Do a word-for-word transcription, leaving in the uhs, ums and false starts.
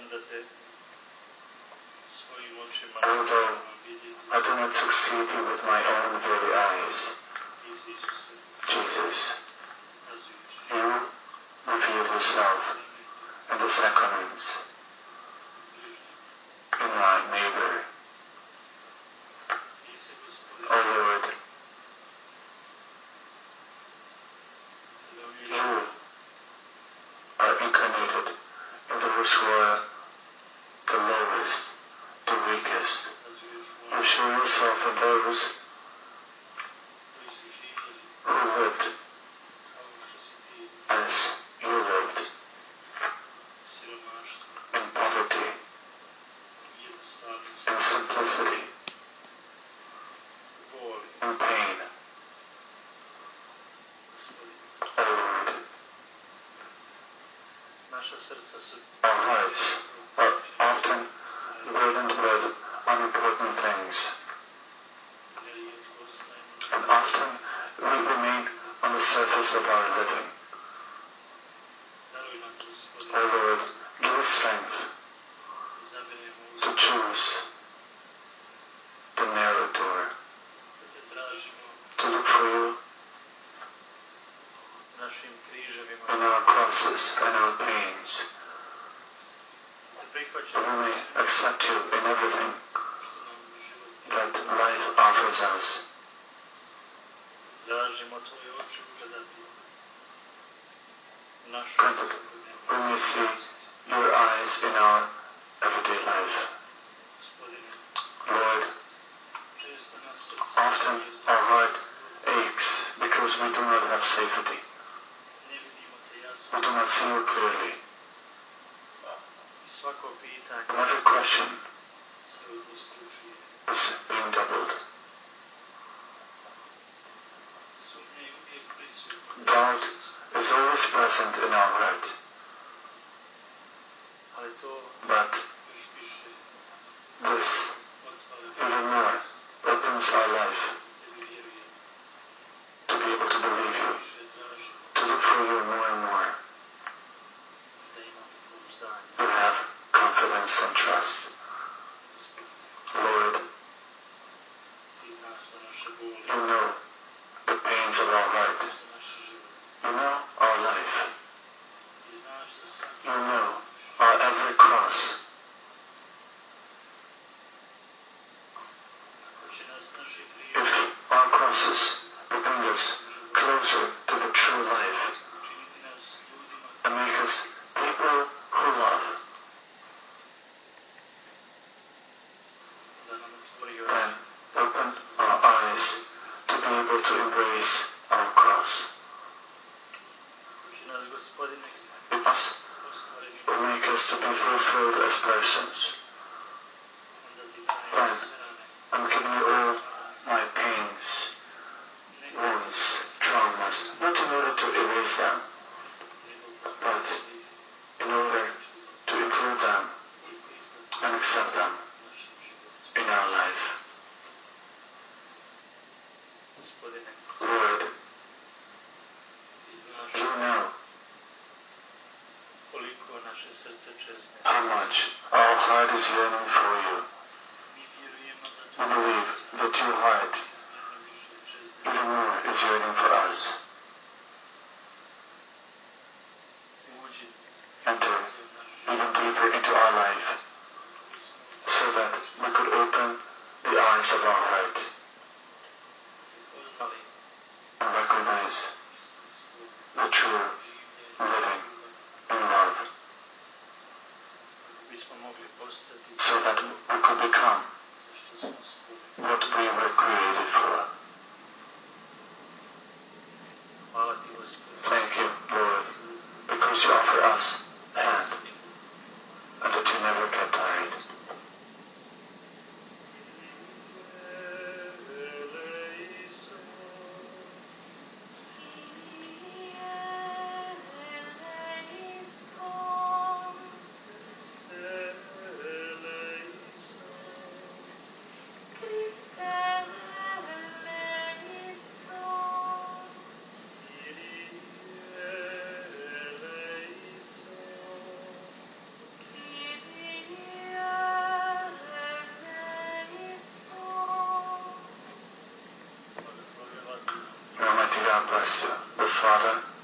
Although I do not succeed with my own very eyes, Jesus, you reveal yourself in the sacraments, in my neighbor. O Lord, you are incarnated in those who are the lowest, the weakest. You show yourself in those who lived as you lived, in poverty, in simplicity, in pain. O Lord, our hearts are often burdened with unimportant things, and often we remain on the surface of our living. O Lord, give us strength to choose the narrow door, to look for you in our crosses and our pains, that we may accept you in everything that life offers us. Pray that we may see your eyes in our everyday life. Lord, often our heart aches because we do not have safety. We do not see you clearly. And every question is being doubled. Doubt is always present in our heart. But this even more opens our life to be able to believe you, to look for you more and more, to have confidence and trust. Lord, you know the pains of our heart. You know our life. You know our every cross. If our crosses will bring us closer to the true life and make us people who love, then open our eyes to be able to embrace our cross. It must will make us to be fulfilled as persons. Then I'm giving you all my pains, wounds, traumas, not in order to erase them, but in order to include them and accept them in our life. Lord, you know how much our heart is yearning for you. We believe that your heart even more is yearning for us. Enter even deeper into our life so that we could open the eyes of our heart and recognize the true living in love, so that we could become what we were created for. Thank you, Lord, because you offer us hand and that you never get tired. God bless you, the Father,